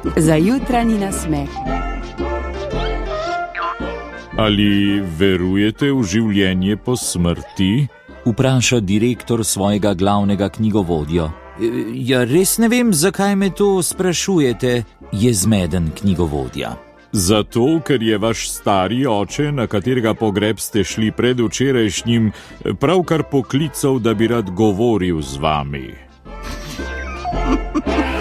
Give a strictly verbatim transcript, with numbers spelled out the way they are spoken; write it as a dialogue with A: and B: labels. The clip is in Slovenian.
A: Za jutranji nasmeh.
B: Ali verujete v življenje po smrti?
C: Vpraša direktor svojega glavnega knjigovodjo. Ja, res ne vem, zakaj me to sprašujete, je zmeden knjigovodja.
B: Zato, ker je vaš stari oče, na katerega pogreb ste šli predvčerajšnjim, pravkar poklical, da bi rad govoril z vami.